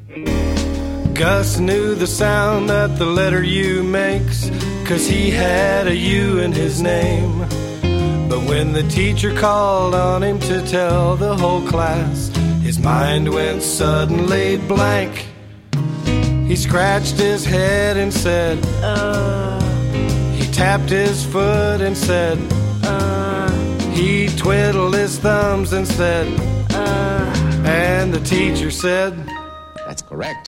Gus knew the sound that the letter U makes, 'cause he had a U in his name. But when the teacher called on him to tell the whole class, his mind went suddenly blank. He scratched his head and said, He tapped his foot and said, He twiddled his thumbs and said, And the teacher said, That's correct.